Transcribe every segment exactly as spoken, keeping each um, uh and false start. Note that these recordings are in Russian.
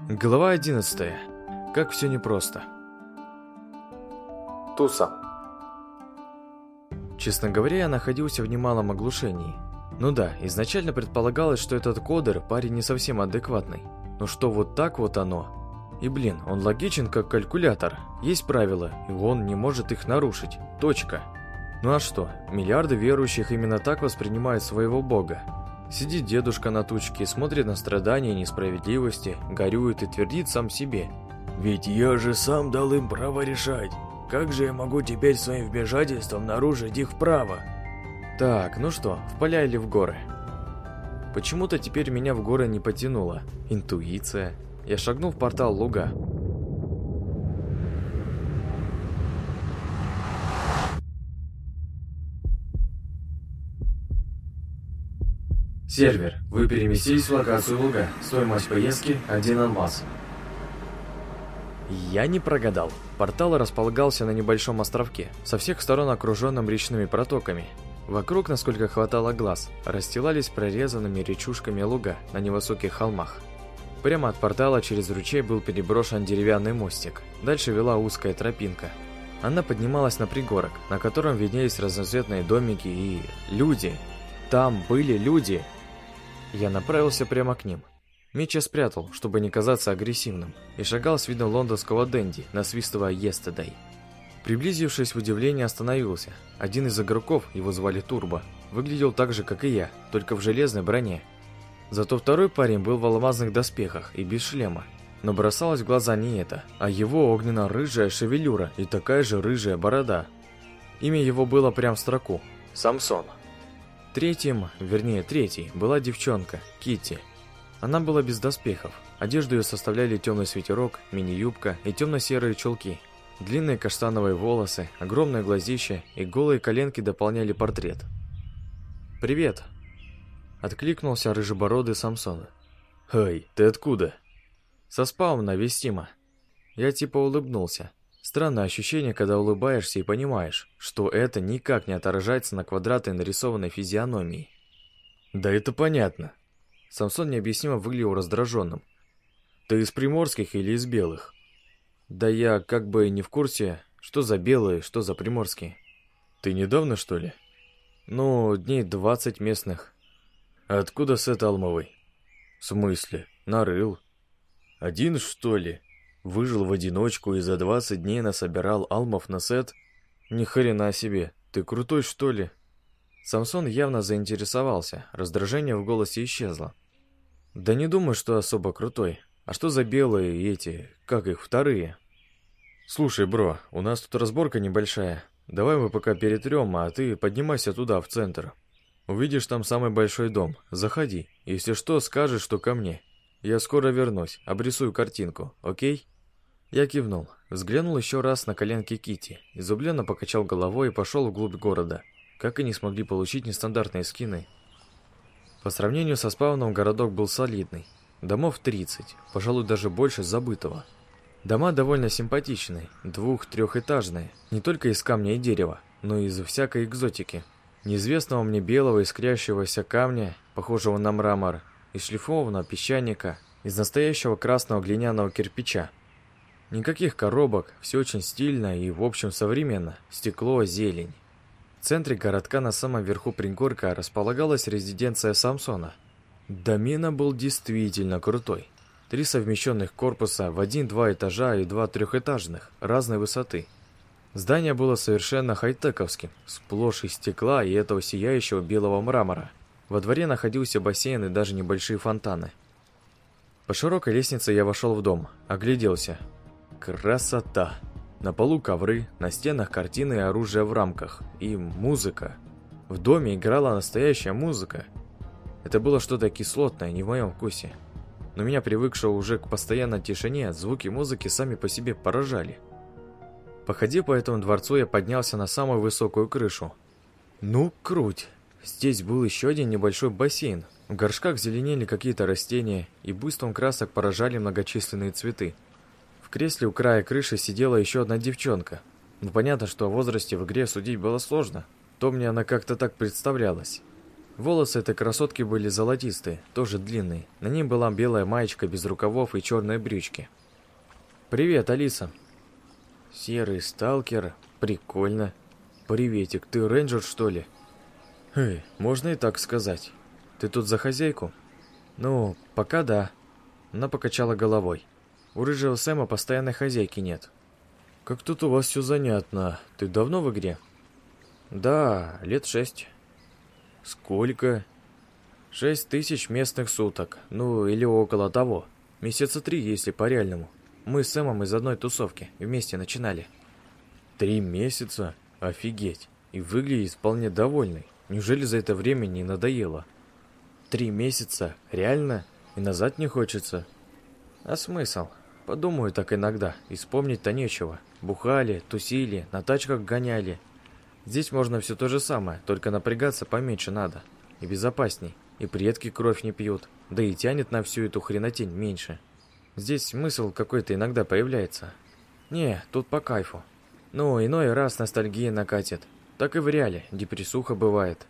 Глава одиннадцатая. Как все непросто. Туса. Честно говоря, я находился в немалом оглушении. Ну да, изначально предполагалось, что этот кодер парень не совсем адекватный. Но что вот так вот оно? И блин, он логичен как калькулятор. Есть правила, и он не может их нарушить. Точка. Ну а что, миллиарды верующих именно так воспринимают своего бога. Сидит дедушка на тучке, смотрит на страдания и несправедливости, горюет и твердит сам себе: «Ведь я же сам дал им право решать. Как же я могу теперь своим вмешательством нарушить их право?» Так, ну что, в поля или в горы? Почему-то теперь меня в горы не потянуло. Интуиция. Я шагнул в портал луга. Сервер, вы переместились в локацию луга. Стоимость поездки – один алмаз. Я не прогадал. Портал располагался на небольшом островке, со всех сторон окруженном речными протоками. Вокруг, насколько хватало глаз, расстилались прорезанными речушками луга на невысоких холмах. Прямо от портала через ручей был переброшен деревянный мостик. Дальше вела узкая тропинка. Она поднималась на пригорок, на котором виднелись разноцветные домики и... люди. Там были люди. Я направился прямо к ним. Меч я спрятал, чтобы не казаться агрессивным, и шагал с видом лондонского денди, насвистывая «Yesterday». Приблизившись, в удивлении остановился. Один из игроков, его звали Турбо, выглядел так же, как и я, только в железной броне. Зато второй парень был в алмазных доспехах и без шлема. Но бросалось в глаза не это, а его огненно-рыжая шевелюра и такая же рыжая борода. Имя его было прям в строку – Самсон. Третьим, вернее третьей, была девчонка, Китти. Она была без доспехов. Одежду ее составляли темный свитерок, мини-юбка и темно-серые чулки. Длинные каштановые волосы, огромное глазище и голые коленки дополняли портрет. «Привет!» – откликнулся рыжебородый Самсон. «Эй, ты откуда?» «Со спауна Вестима». Я типа улыбнулся. Странное ощущение, когда улыбаешься и понимаешь, что это никак не отражается на квадратной нарисованной физиономии. «Да это понятно». Самсон необъяснимо выглядел раздраженным. «Ты из приморских или из белых?» «Да я как бы не в курсе, что за белые, что за приморские». «Ты недавно, что ли?» «Ну, дней двадцать местных». «А откуда сет алмовый?» «В смысле? Нарыл». «Один, что ли? Выжил в одиночку и за двадцать дней насобирал алмов на сет?» «Ни хрена себе, ты крутой, что ли?» Самсон явно заинтересовался, раздражение в голосе исчезло. «Да не думаю, что особо крутой. А что за белые эти, как их, вторые?» «Слушай, бро, у нас тут разборка небольшая. Давай мы пока перетрем, а ты поднимайся туда, в центр. Увидишь там самый большой дом. Заходи. Если что, скажешь, что ко мне. Я скоро вернусь, обрисую картинку, окей?» Я кивнул, взглянул еще раз на коленки Китти, изумленно покачал головой и пошел вглубь города. Как они смогли получить нестандартные скины? По сравнению со спауном городок был солидный. Домов тридцать, пожалуй, даже больше забытого. Дома довольно симпатичные, двух-трехэтажные, не только из камня и дерева, но и из всякой экзотики. Неизвестного мне белого искрящегося камня, похожего на мрамор, из шлифованного песчаника, из настоящего красного глиняного кирпича. Никаких коробок, все очень стильно и, в общем, современно, стекло, зелень. В центре городка на самом верху пригорка располагалась резиденция Самсона. Домена был действительно крутой. Три совмещенных корпуса в один-два этажа и два трехэтажных, разной высоты. Здание было совершенно хай-тековским, сплошь из стекла и этого сияющего белого мрамора. Во дворе находился бассейн и даже небольшие фонтаны. По широкой лестнице я вошел в дом, огляделся. Красота! На полу ковры, на стенах картины и оружие в рамках. И музыка. В доме играла настоящая музыка. Это было что-то кислотное, не в моем вкусе. Но меня, привыкшего уже к постоянной тишине, звуки музыки сами по себе поражали. Походив по этому дворцу, я поднялся на самую высокую крышу. Ну, круть! Здесь был еще один небольшой бассейн. В горшках зеленели какие-то растения, и буйством красок поражали многочисленные цветы. В кресле у края крыши сидела еще одна девчонка. Ну, понятно, что о возрасте в игре судить было сложно. То мне она как-то так представлялась. Волосы этой красотки были золотистые, тоже длинные. На ней была белая маечка без рукавов и черные брючки. «Привет, Алиса». «Серый сталкер. Прикольно. Приветик, ты рейнджер, что ли?» «Эй, можно и так сказать. Ты тут за хозяйку?» «Ну, пока да». Она покачала головой. «У рыжего Сэма постоянной хозяйки нет». «Как тут у вас все занятно. Ты давно в игре?» «Да, лет шесть». «Сколько?» «Шесть тысяч местных суток. Ну, или около того. Месяца три, если по-реальному. Мы с Сэмом из одной тусовки. Вместе начинали». «Три месяца? Офигеть. И выглядит вполне довольный. Неужели за это время не надоело?» «Три месяца? Реально? И назад не хочется?» «А смысл? Подумаю так иногда. И вспомнить-то нечего. Бухали, тусили, на тачках гоняли. Здесь можно все то же самое, только напрягаться поменьше надо. И безопасней. И предки кровь не пьют. Да и тянет на всю эту хренотень меньше. Здесь смысл какой-то иногда появляется. Не, тут по кайфу. Ну, иной раз ностальгия накатит. Так и в реале, депрессуха бывает».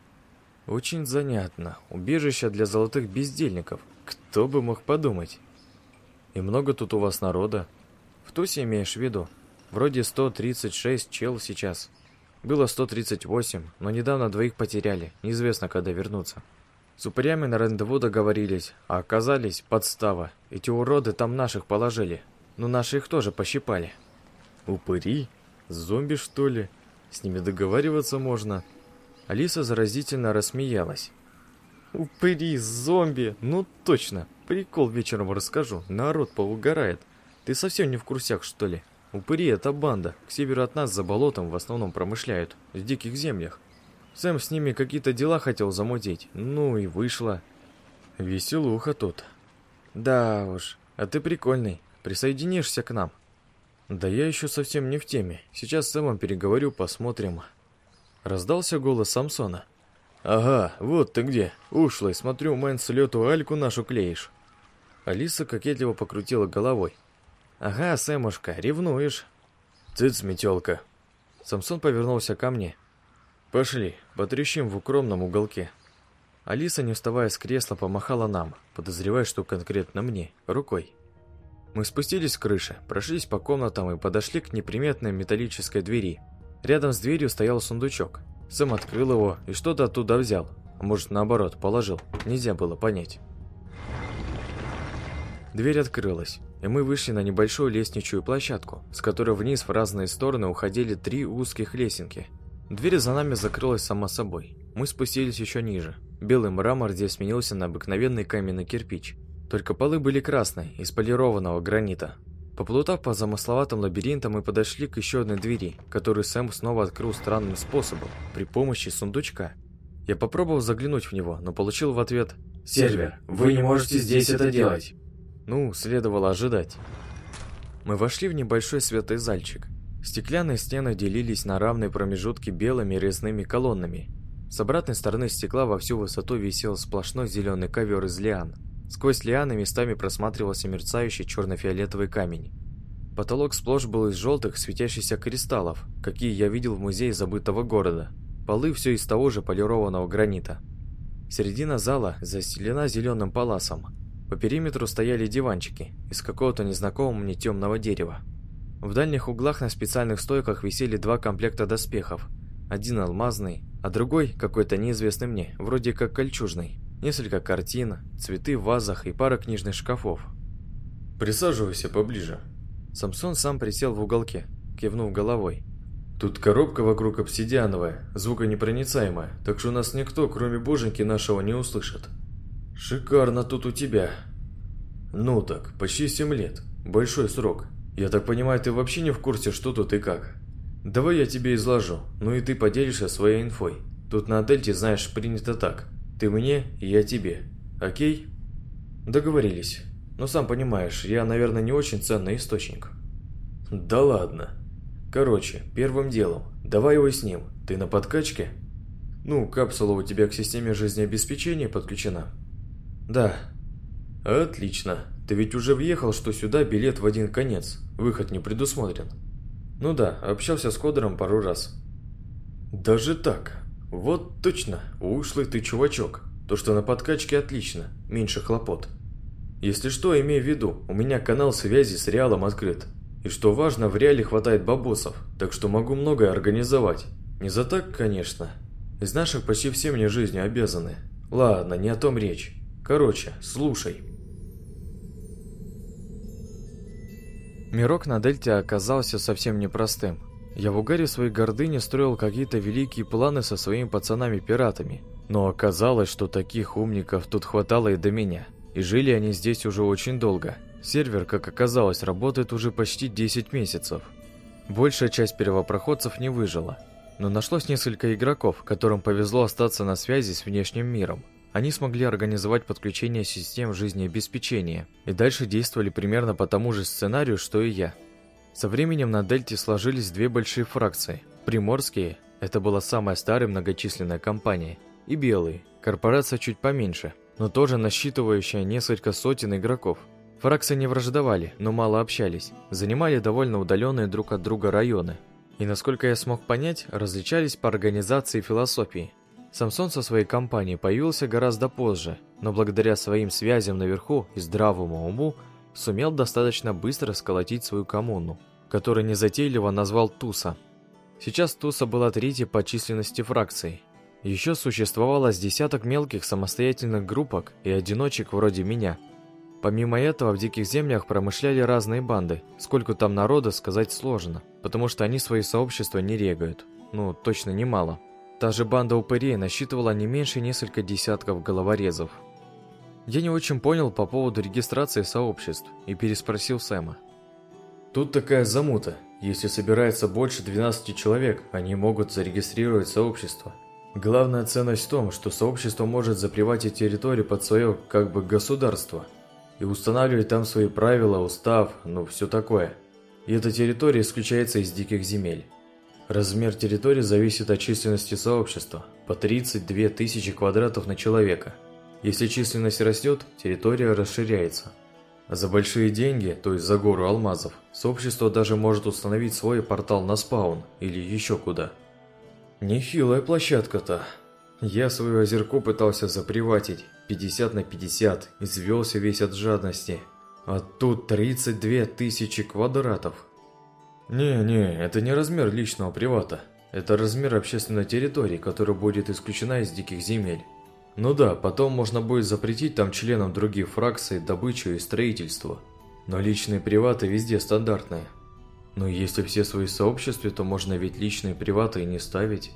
«Очень занятно. Убежище для золотых бездельников. Кто бы мог подумать?» «И много тут у вас народа?» «В тусе имеешь в виду? Вроде сто тридцать шесть чел сейчас. Было сто тридцать восемь, но недавно двоих потеряли. Неизвестно, когда вернутся. С упырями на рандеву договорились, а оказались подстава. Эти уроды там наших положили. Ну, наши их тоже пощипали». «Упыри? Зомби, что ли? С ними договариваться можно?» Алиса заразительно рассмеялась. «Упыри, зомби, ну точно. Прикол вечером расскажу, народ поугарает. Ты совсем не в курсах, что ли? Упыри — это банда, к северу от нас за болотом в основном промышляют, в диких землях. Сэм с ними какие-то дела хотел замутить, ну и вышло. Веселуха тут». «Да уж, а ты прикольный, присоединишься к нам?» «Да я еще совсем не в теме, сейчас с Сэмом переговорю, посмотрим». Раздался голос Самсона. «Ага, вот ты где. Ушлый, смотрю, мэн с лету Альку нашу клеишь». Алиса кокетливо покрутила головой. «Ага, Сэмушка, ревнуешь». «Цыц, метелка». Самсон повернулся ко мне. «Пошли, потрещим в укромном уголке». Алиса, не вставая с кресла, помахала нам, подозревая, что конкретно мне, рукой. Мы спустились с крыши, прошлись по комнатам и подошли к неприметной металлической двери. Рядом с дверью стоял сундучок. Сэм открыл его и что-то оттуда взял. А может, наоборот, положил. Нельзя было понять. Дверь открылась, и мы вышли на небольшую лестничную площадку, с которой вниз в разные стороны уходили три узких лесенки. Дверь за нами закрылась сама собой. Мы спустились еще ниже. Белый мрамор здесь сменился на обыкновенный каменный кирпич. Только полы были красные, из полированного гранита. Поплутав по замысловатым лабиринтам, мы подошли к еще одной двери, которую Сэм снова открыл странным способом, при помощи сундучка. Я попробовал заглянуть в него, но получил в ответ: «Сервер, вы не можете здесь это делать». Ну, следовало ожидать. Мы вошли в небольшой светлый зальчик. Стеклянные стены делились на равные промежутки белыми резными колоннами. С обратной стороны стекла во всю высоту висел сплошной зеленый ковер из лиан. Сквозь лианы местами просматривался мерцающий черно-фиолетовый камень. Потолок сплошь был из желтых светящихся кристаллов, какие я видел в музее забытого города. Полы все из того же полированного гранита. Середина зала застелена зеленым паласом. По периметру стояли диванчики из какого-то незнакомого мне темного дерева. В дальних углах на специальных стойках висели два комплекта доспехов. Один алмазный, а другой какой-то неизвестный мне, вроде как кольчужный. Несколько картин, цветы в вазах и пара книжных шкафов. «Присаживайся поближе». Самсон сам присел в уголке, кивнув головой. «Тут коробка вокруг обсидиановая, звуконепроницаемая, так что нас никто, кроме боженьки нашего, не услышит. Шикарно тут у тебя. Ну так, почти семь лет. Большой срок. Я так понимаю, ты вообще не в курсе, что тут и как? Давай я тебе изложу, ну и ты поделишься своей инфой. Тут на Дельте, знаешь, принято так. Ты мне, и я тебе. Окей?» «Договорились. Но сам понимаешь, я, наверное, не очень ценный источник». «Да ладно. Короче, первым делом, давай его с ним. Ты на подкачке?» «Ну, капсула у тебя к системе жизнеобеспечения подключена?» «Да». «Отлично. Ты ведь уже въехал, что сюда билет в один конец. Выход не предусмотрен». «Ну да, общался с кодером пару раз». «Даже так? Вот точно, ушлый ты чувачок. То, что на подкачке, отлично, меньше хлопот. Если что, имей в виду, у меня канал связи с Реалом открыт. И что важно, в Реале хватает бабосов, так что могу многое организовать. Не за так, конечно. Из наших почти все мне жизнью обязаны. Ладно, не о том речь. Короче, слушай. Мирок на Дельте оказался совсем непростым. Я в угаре своей гордыни строил какие-то великие планы со своими пацанами-пиратами. Но оказалось, что таких умников тут хватало и до меня. И жили они здесь уже очень долго. Сервер, как оказалось, работает уже почти десять месяцев. Большая часть первопроходцев не выжила. Но нашлось несколько игроков, которым повезло остаться на связи с внешним миром. Они смогли организовать подключение систем жизнеобеспечения и дальше действовали примерно по тому же сценарию, что и я. Со временем на Дельте сложились две большие фракции. Приморские – это была самая старая многочисленная компания, и белые – корпорация чуть поменьше, но тоже насчитывающая несколько сотен игроков. Фракции не враждовали, но мало общались, занимали довольно удаленные друг от друга районы. И, насколько я смог понять, различались по организации и философии. Самсон со своей компанией появился гораздо позже, но благодаря своим связям наверху и здравому уму сумел достаточно быстро сколотить свою коммуну, которую незатейливо назвал Туса. Сейчас Туса была третьей по численности фракцией. Еще существовало с десяток мелких самостоятельных группок и одиночек вроде меня. Помимо этого, в диких землях промышляли разные банды. Сколько там народа, сказать сложно, потому что они свои сообщества не регают. Ну, точно немало. Та же банда упырей насчитывала не меньше несколько десятков головорезов. Я не очень понял по поводу регистрации сообществ и переспросил Сэма. Тут такая замута. Если собирается больше двенадцати человек, они могут зарегистрировать сообщество. Главная ценность в том, что сообщество может заприватить территорию под свое, как бы, государство и устанавливать там свои правила, устав, ну все такое. И эта территория исключается из диких земель. Размер территории зависит от численности сообщества, по тридцать две тысячи квадратов на человека. Если численность растет, территория расширяется. А за большие деньги, то есть за гору алмазов, сообщество даже может установить свой портал на спаун или еще куда. Нехилая площадка-то. Я свою озерку пытался заприватить, пятьдесят на пятьдесят, извелся весь от жадности. А тут тридцать две тысячи квадратов. Не-не, это не размер личного привата. Это размер общественной территории, которая будет исключена из диких земель. Ну да, потом можно будет запретить там членам других фракций добычу и строительство. Но личные приваты везде стандартные. Но если все свои в сообществе, то можно ведь личные приваты и не ставить.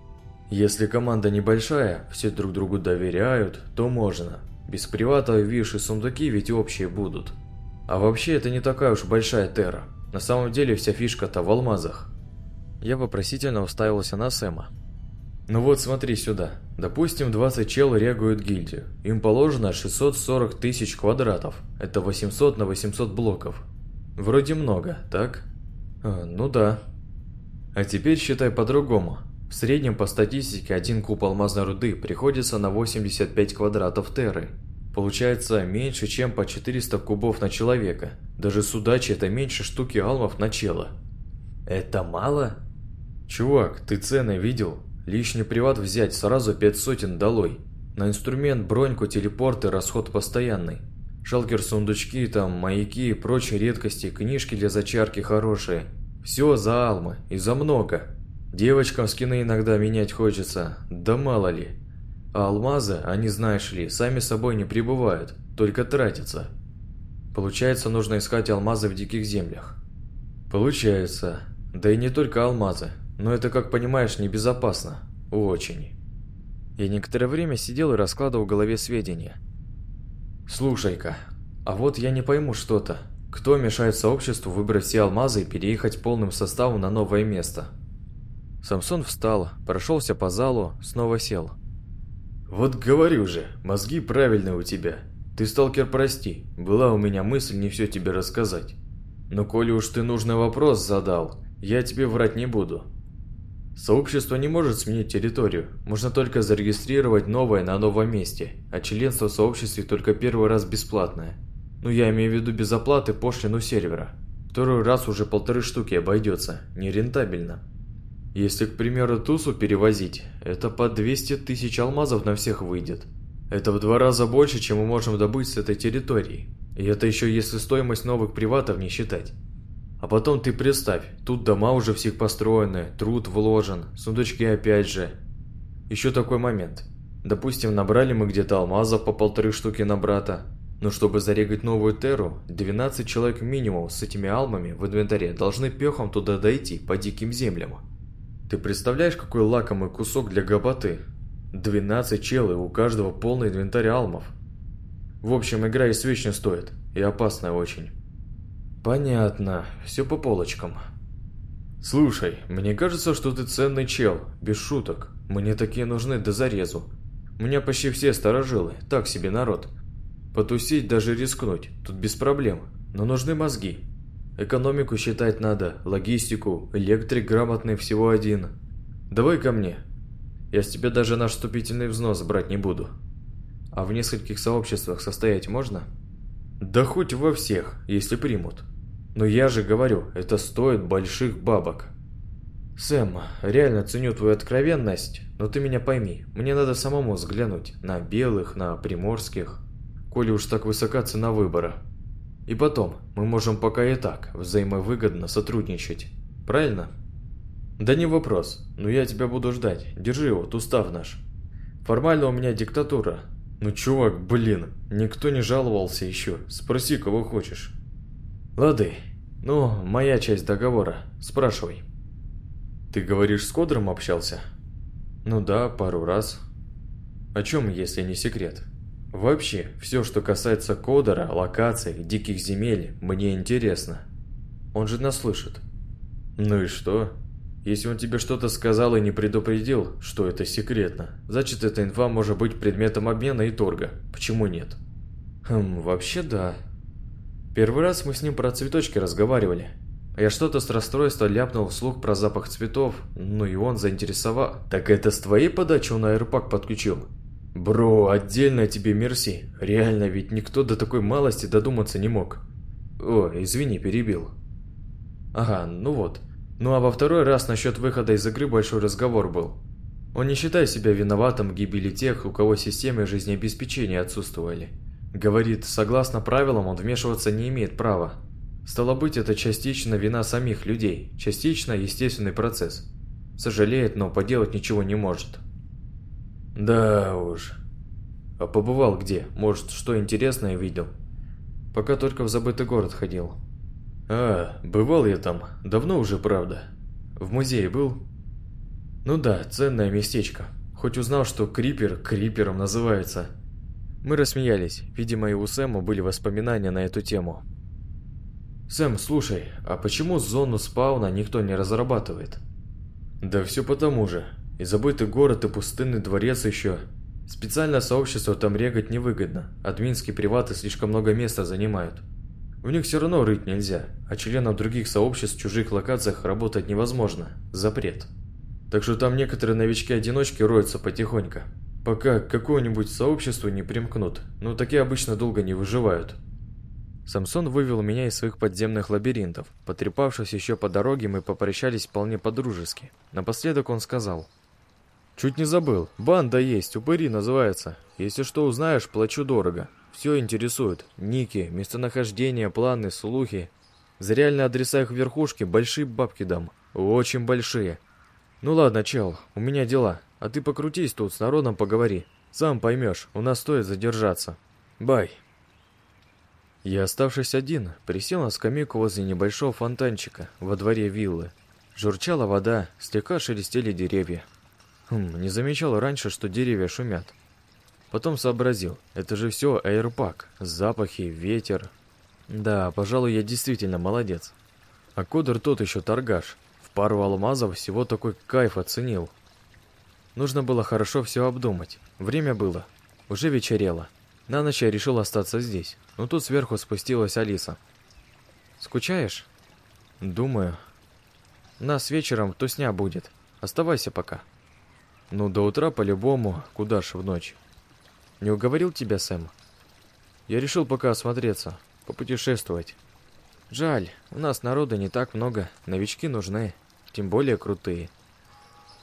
Если команда небольшая, все друг другу доверяют, то можно. Без привата, видишь, и сундуки ведь общие будут. А вообще это не такая уж большая терра. На самом деле вся фишка-то в алмазах. Я вопросительно уставился на Сэма. Ну вот смотри сюда. Допустим, двадцать чел регают гильдию. Им положено шестьсот сорок тысяч квадратов. Это восемьсот на восемьсот блоков. Вроде много, так? А, ну да. А теперь считай по-другому. В среднем по статистике один куб алмазной руды приходится на восемьдесят пять квадратов терры. Получается меньше, чем по четыреста кубов на человека. Даже с удачей это меньше штуки алмов на чела. Это мало? Чувак, ты цены видел? Лишний приват взять сразу пять сотен долой. На инструмент, броньку, телепорты расход постоянный. Шалкер-сундучки, там, маяки и прочие редкости, книжки для зачарки хорошие. Все за алмы и за много. Девочкам скины иногда менять хочется, да мало ли. А алмазы, они, знаешь ли, сами собой не прибывают, только тратятся. Получается, нужно искать алмазы в диких землях. Получается. Да и не только алмазы. Но это, как понимаешь, небезопасно. Очень. Я некоторое время сидел и раскладывал в голове сведения. Слушай-ка, а вот я не пойму что-то. Кто мешает сообществу выбрать все алмазы и переехать полным составом на новое место? Самсон встал, прошелся по залу, снова сел. Вот говорю же, мозги правильные у тебя. Ты, сталкер, прости, была у меня мысль не все тебе рассказать. Но коли уж ты нужный вопрос задал, я тебе врать не буду. Сообщество не может сменить территорию, можно только зарегистрировать новое на новом месте, а членство в сообществе только первый раз бесплатное. Ну я имею в виду без оплаты пошлину сервера. Второй раз уже полторы штуки обойдется, нерентабельно. Если, к примеру, тусу перевозить, это по двести тысяч алмазов на всех выйдет. Это в два раза больше, чем мы можем добыть с этой территории. И это еще если стоимость новых приватов не считать. А потом ты представь, тут дома уже всех построены, труд вложен, сундучки опять же. Еще такой момент. Допустим, набрали мы где-то алмазов по полторы штуки на брата. Но чтобы зарегать новую терру, двенадцать человек минимум с этими алмами в инвентаре должны пехом туда дойти по диким землям. Ты представляешь, какой лакомый кусок для гопоты? двенадцать челы, у каждого полный инвентарь алмов. В общем, игра и свеч не стоит, и опасная очень. Понятно, все по полочкам. Слушай, мне кажется, что ты ценный чел, без шуток. Мне такие нужны до зарезу. У меня почти все старожилы, так себе народ. Потусить, даже рискнуть, тут без проблем, но нужны мозги. Экономику считать надо, логистику, электрик грамотный всего один. Давай ко мне. Я с тебя даже наш вступительный взнос брать не буду. А в нескольких сообществах состоять можно? Да хоть во всех, если примут. Но я же говорю, это стоит больших бабок. Сэм, реально ценю твою откровенность, но ты меня пойми, мне надо самому взглянуть на белых, на приморских, коли уж так высока цена выбора. И потом, мы можем пока и так взаимовыгодно сотрудничать. Правильно? Да не вопрос, но я тебя буду ждать. Держи вот устав наш. Формально у меня диктатура. Ну чувак, блин, никто не жаловался еще. Спроси, кого хочешь. Лады. Ну, моя часть договора. Спрашивай. Ты говоришь, с Кодером общался? Ну да, пару раз. О чем, если не секрет? Вообще, все, что касается Кодера, локаций, диких земель, мне интересно. Он же нас слышит. Ну и что? Если он тебе что-то сказал и не предупредил, что это секретно, значит эта инфа может быть предметом обмена и торга. Почему нет? Хм, вообще да. Первый раз мы с ним про цветочки разговаривали. Я что-то с расстройства ляпнул вслух про запах цветов, ну и он заинтересовал. Так это с твоей подачи он аэрпак подключил? Бро, отдельно тебе мерси. Реально, ведь никто до такой малости додуматься не мог. О, извини, перебил. Ага, ну вот. Ну а во второй раз насчет выхода из игры большой разговор был. Он не считает себя виноватым в гибели тех, у кого системы жизнеобеспечения отсутствовали. Говорит, согласно правилам он вмешиваться не имеет права. Стало быть, это частично вина самих людей, частично естественный процесс. Сожалеет, но поделать ничего не может. Да уж. А побывал где? Может, что интересное видел? Пока только в забытый город ходил. А, бывал я там. Давно уже, правда. В музее был? Ну да, ценное местечко. Хоть узнал, что Крипер Крипером называется. Мы рассмеялись. Видимо, и у Сэма были воспоминания на эту тему. Сэм, слушай, а почему зону спауна никто не разрабатывает? Да все потому же. И забытый город, и пустынный дворец еще. Специальное сообщество там регать невыгодно. Админские приваты слишком много места занимают. В них все равно рыть нельзя, а членам других сообществ в чужих локациях работать невозможно. Запрет. Так что там некоторые новички-одиночки роются потихоньку. Пока к какому-нибудь сообществу не примкнут. Но такие обычно долго не выживают. Самсон вывел меня из своих подземных лабиринтов. Потрепавшись еще по дороге, мы попрощались вполне по-дружески. Напоследок он сказал: «Чуть не забыл, банда есть, упыри называется. Если что узнаешь, плачу дорого. Все интересует. Ники, местонахождение, планы, слухи. За реальные адреса их верхушки большие бабки дам. Очень большие. Ну ладно, чел, у меня дела. А ты покрутись тут, с народом поговори. Сам поймешь, у нас стоит задержаться. Бай». Я, оставшись один, присел на скамейку возле небольшого фонтанчика во дворе виллы. Журчала вода, слегка шелестели деревья. Хм, не замечал раньше, что деревья шумят. Потом сообразил, это же все аэрпак, запахи, ветер. Да, пожалуй, я действительно молодец. А Кодер тот еще торгаш. В пару алмазов всего такой кайф оценил. Нужно было хорошо все обдумать. Время было. Уже вечерело. На ночь я решил остаться здесь. Но тут сверху спустилась Алиса. «Скучаешь?» «Думаю. Нас вечером тусня будет. Оставайся пока». «Ну, до утра по-любому. Куда ж в ночь?» «Не уговорил тебя Сэм?» «Я решил пока осмотреться, попутешествовать. Жаль, у нас народа не так много, новички нужны, тем более крутые.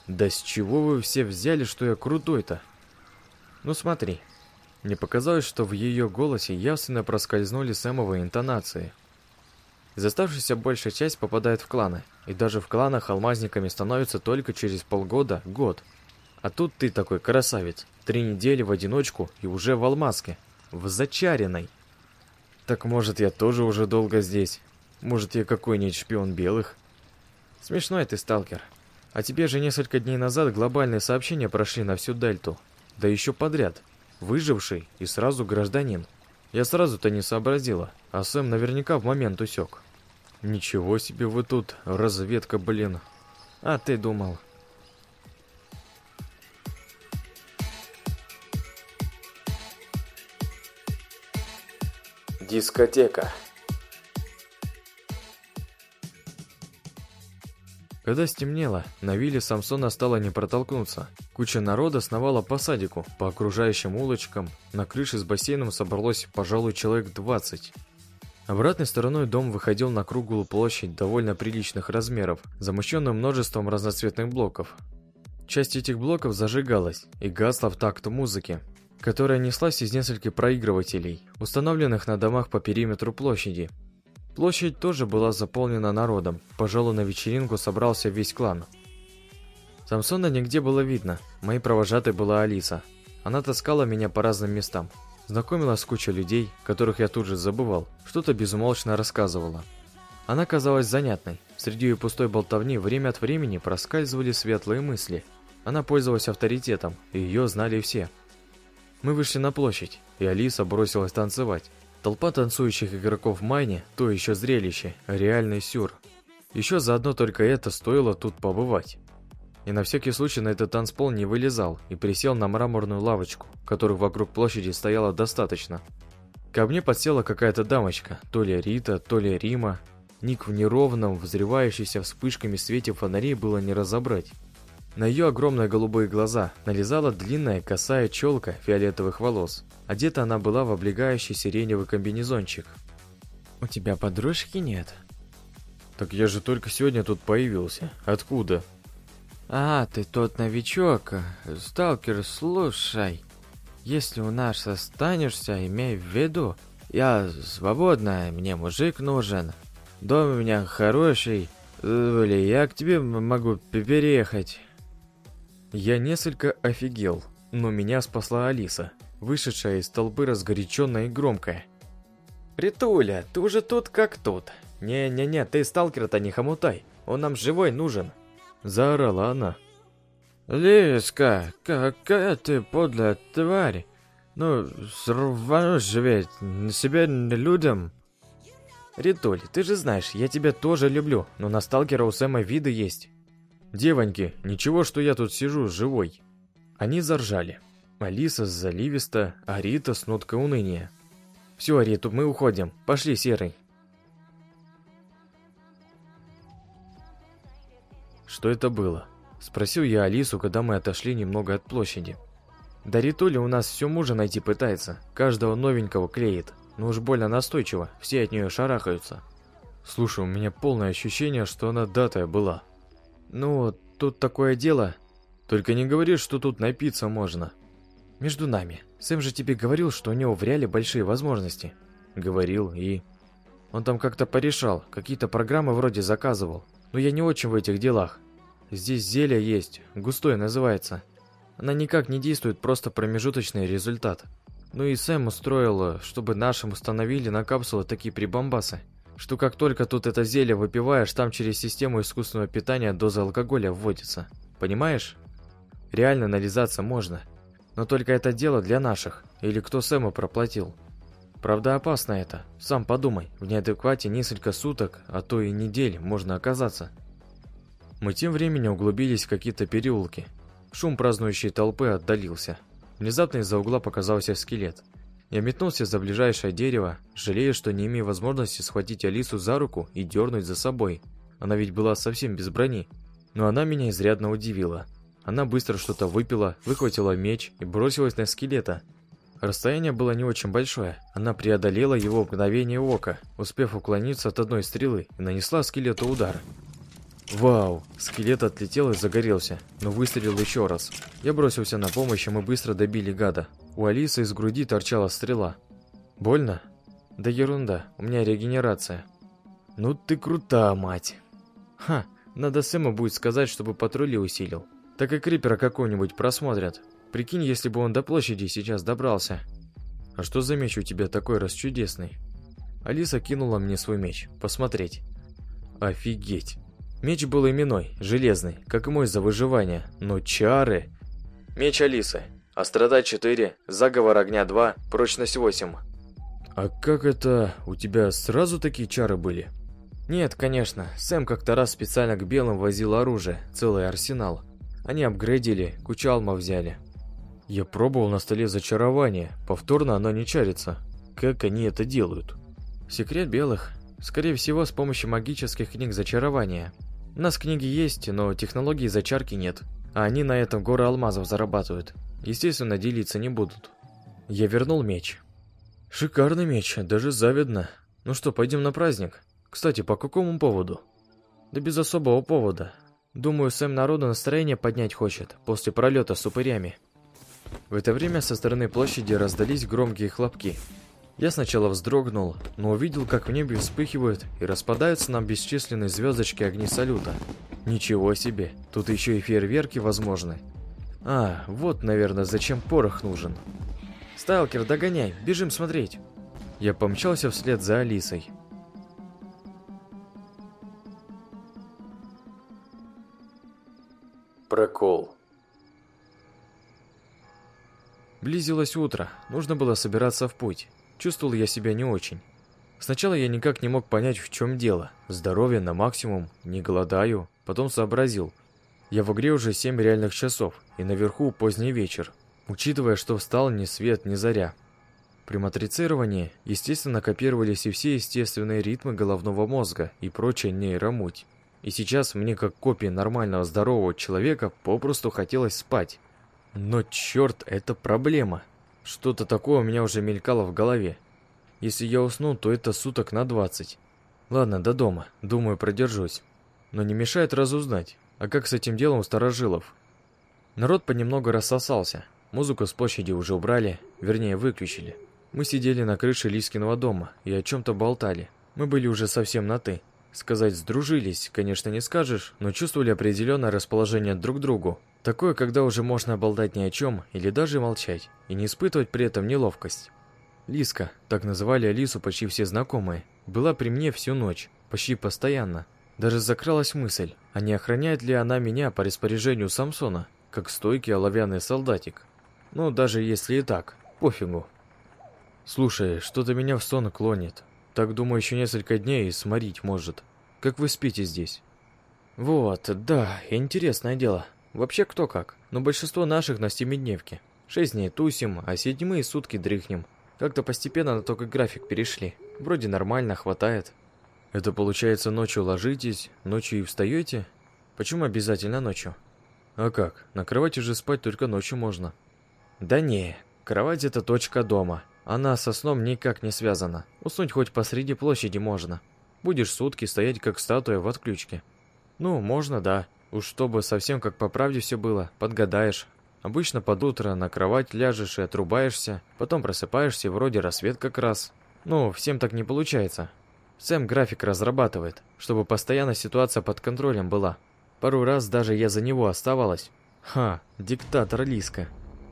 Да с чего вы все взяли, что я крутой-то? Ну смотри. Мне показалось, что в ее голосе явственно проскользнули Сэмовые интонации. Из оставшейся большая часть попадает в кланы, и даже в кланах алмазниками становятся только через полгода, год. А тут ты такой красавец, три недели в одиночку и уже в алмазке, в зачаренной. Так может, я тоже уже долго здесь? Может, я какой-нибудь шпион белых? Смешной ты, сталкер. А тебе же несколько дней назад глобальные сообщения прошли на всю дельту. Да еще подряд. Выживший и сразу гражданин. Я сразу-то не сообразила, а Сэм наверняка в момент усек. Ничего себе вы тут, разведка, блин. А ты думал. Дискотека. Когда стемнело, на вилле Самсона стало не протолкнуться. Куча народа сновала по садику, по окружающим улочкам. На крыше с бассейном собралось, пожалуй, человек двадцать. Обратной стороной дом выходил на круглую площадь довольно приличных размеров, замощенную множеством разноцветных блоков. Часть этих блоков зажигалась и гасла в такт музыки, которая неслась из нескольких проигрывателей, установленных на домах по периметру площади. Площадь тоже была заполнена народом, пожалуй, на вечеринку собрался весь клан. Самсона нигде было видно, моей провожатой была Алиса. Она таскала меня по разным местам, знакомила с кучей людей, которых я тут же забывал, что-то безумолчно рассказывала. Она казалась занятной, среди ее пустой болтовни время от времени проскальзывали светлые мысли. Она пользовалась авторитетом, и ее знали все. Мы вышли на площадь, и Алиса бросилась танцевать. Толпа танцующих игроков в майне – то еще зрелище, реальный сюр. Еще заодно только это стоило тут побывать. И на всякий случай на этот танцпол не вылезал и присел на мраморную лавочку, которых вокруг площади стояло достаточно. Ко мне подсела какая-то дамочка, то ли Рита, то ли Рима. Ник в неровном, взрывающейся вспышками свете фонарей было не разобрать. На ее огромные голубые глаза налезала длинная косая челка фиолетовых волос. Одета она была в облегающий сиреневый комбинезончик. «У тебя подружки нет?» «Так я же только сегодня тут появился. Откуда?» «А, ты тот новичок. Сталкер, слушай. Если у нас останешься, имей в виду, я свободная, мне мужик нужен. Дом у меня хороший. Или я к тебе могу переехать». Я несколько офигел, но меня спасла Алиса, вышедшая из толпы разгоряченная и громкая. «Ритуля, ты уже тут как тут. Не-не-не, ты сталкера-то не хомутай, он нам живой нужен», — заорала она. «Лиска, какая ты подлая тварь. Ну, срванешь же ведь на себя людям». «Ритуль, ты же знаешь, я тебя тоже люблю, но на сталкера у Сэма виды есть». «Девоньки, ничего, что я тут сижу живой». Они заржали. Алиса заливисто, а Рита с ноткой уныния. «Все, Риту, мы уходим. Пошли, Серый». «Что это было?» Спросил я Алису, когда мы отошли немного от площади. «Да Ритуля у нас все мужа найти пытается. Каждого новенького клеит. Но уж больно настойчиво, все от нее шарахаются». «Слушай, у меня полное ощущение, что она датая была». «Ну, тут такое дело. Только не говори, что тут напиться можно». «Между нами. Сэм же тебе говорил, что у него в реале большие возможности». «Говорил, и...» «Он там как-то порешал, какие-то программы вроде заказывал. Но я не очень в этих делах. Здесь зелье есть, густой называется. Она никак не действует, просто промежуточный результат. Ну и Сэм устроил, чтобы нашим установили на капсулы такие прибамбасы, что как только тут это зелье выпиваешь, там через систему искусственного питания доза алкоголя вводится. Понимаешь? Реально нализаться можно. Но только это дело для наших, или кто Сэму проплатил. Правда, опасно это. Сам подумай, в неадеквате несколько суток, а то и недель можно оказаться». Мы тем временем углубились в какие-то переулки. Шум празднующей толпы отдалился. Внезапно из-за угла показался скелет. Я метнулся за ближайшее дерево, жалея, что не имею возможности схватить Алису за руку и дернуть за собой. Она ведь была совсем без брони. Но она меня изрядно удивила. Она быстро что-то выпила, выхватила меч и бросилась на скелета. Расстояние было не очень большое. Она преодолела его в мгновение ока, успев уклониться от одной стрелы, и нанесла скелету удар. Вау! Скелет отлетел и загорелся, но выстрелил еще раз. Я бросился на помощь, и мы быстро добили гада. У Алисы из груди торчала стрела. Больно? Да ерунда, у меня регенерация. Ну ты крута, мать. Ха, надо Сэму будет сказать, чтобы патрули усилил. Так и крипера какого-нибудь просмотрят. Прикинь, если бы он до площади сейчас добрался. А что за меч у тебя такой расчудесный? Алиса кинула мне свой меч, посмотреть. Офигеть. Меч был именной, железный, как и мой за выживание, но чары... Меч Алисы. Острота четыре, заговор огня два, прочность восемь. А как это... у тебя сразу такие чары были? Нет, конечно. Сэм как-то раз специально к белым возил оружие, целый арсенал. Они апгрейдили, кучу алмов взяли. Я пробовал на столе зачарование, повторно оно не чарится. Как они это делают? Секрет белых. Скорее всего, с помощью магических книг зачарования. У нас книги есть, но технологии зачарки нет. А они на этом горы алмазов зарабатывают. Естественно, делиться не будут. Я вернул меч. Шикарный меч, даже завидно. Ну что, пойдем на праздник? Кстати, по какому поводу? Да без особого повода. Думаю, Сэм народу настроение поднять хочет, после пролета с упырями. В это время со стороны площади раздались громкие хлопки. Я сначала вздрогнул, но увидел, как в небе вспыхивают и распадаются на бесчисленные звездочки огни салюта. Ничего себе, тут еще и фейерверки возможны. А, вот, наверное, зачем порох нужен. «Сталкер, догоняй, бежим смотреть!» Я помчался вслед за Алисой. Прокол. Близилось утро, нужно было собираться в путь. Чувствовал я себя не очень. Сначала я никак не мог понять, в чем дело. Здоровье на максимум, не голодаю. Потом сообразил. Я в игре уже семь реальных часов, и наверху поздний вечер. Учитывая, что встал ни свет, ни заря. При матрицировании, естественно, копировались и все естественные ритмы головного мозга и прочая нейромуть. И сейчас мне, как копии нормального здорового человека, попросту хотелось спать. Но черт, это проблема. Что-то такое у меня уже мелькало в голове. Если я усну, то это суток на двадцать. Ладно, до дома, думаю, продержусь. Но не мешает разузнать, а как с этим делом у старожилов. Народ понемногу рассосался. Музыку с площади уже убрали, вернее выключили. Мы сидели на крыше Лискиного дома и о чем-то болтали. Мы были уже совсем на «ты». Сказать «сдружились», конечно, не скажешь, но чувствовали определенное расположение друг к другу. Такое, когда уже можно болтать ни о чем или даже молчать, и не испытывать при этом неловкость. Лиска, так называли Алису почти все знакомые, была при мне всю ночь, почти постоянно. Даже закралась мысль, а не охраняет ли она меня по распоряжению Самсона, как стойкий оловянный солдатик. Ну, даже если и так, пофигу. Слушай, что-то меня в сон клонит. Так, думаю, еще несколько дней и сморить может. Как вы спите здесь? Вот, да, интересное дело. Вообще кто как, но большинство наших на семидневке. Шесть дней тусим, а седьмые сутки дрыхнем. Как-то постепенно на такой график перешли. Вроде нормально, хватает. Это получается, ночью ложитесь, ночью и встаете? Почему обязательно ночью? А как, на кровати же спать только ночью можно. Да не, кровать это точка дома. Она со сном никак не связана. Уснуть хоть посреди площади можно. Будешь сутки стоять как статуя в отключке. Ну, можно, да. Уж чтобы совсем как по правде все было, подгадаешь. Обычно под утро на кровать ляжешь и отрубаешься, потом просыпаешься и вроде рассвет как раз. Ну, всем так не получается. Сэм график разрабатывает, чтобы постоянно ситуация под контролем была. Пару раз даже я за него оставалась. Ха, диктатор Лиска.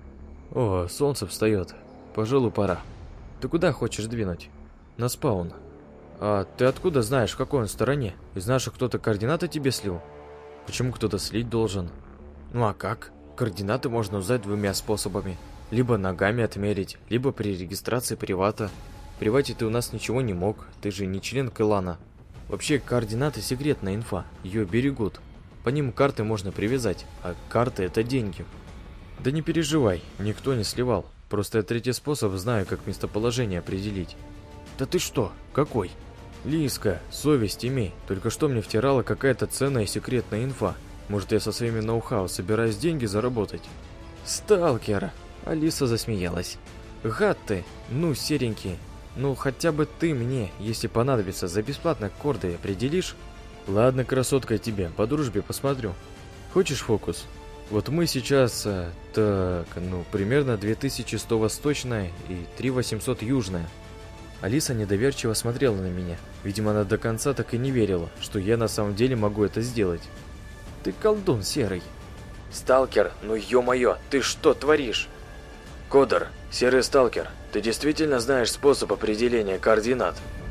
О, солнце встает. Пожалуй, пора. Ты куда хочешь двинуть? На спаун. А ты откуда знаешь, в какой он стороне? Из наших кто-то координаты тебе слил? Почему кто-то слить должен? Ну а как? Координаты можно узнать двумя способами. Либо ногами отмерить, либо при регистрации привата. В привате ты у нас ничего не мог, ты же не член клана. Вообще координаты секретная инфа, ее берегут. По ним карты можно привязать, а карты это деньги. Да не переживай, никто не сливал. Просто я третий способ знаю, как местоположение определить. Да ты что? Какой? Лиска, совесть имей. Только что мне втирала какая-то ценная секретная инфа. Может, я со своими ноу-хау собираюсь деньги заработать? Сталкер! Алиса засмеялась. Гад ты! Ну, серенький. Ну, хотя бы ты мне, если понадобится, за бесплатно корды определишь? Ладно, красотка, тебе, по дружбе посмотрю. Хочешь фокус? Вот мы сейчас, а, так, ну, примерно две тысячи сто восточная и три тысячи восемьсот южная. Алиса недоверчиво смотрела на меня. Видимо, она до конца так и не верила, что я на самом деле могу это сделать. Ты колдун серый. Сталкер, ну ё-моё, ты что творишь? Кодер, серый сталкер, ты действительно знаешь способ определения координат?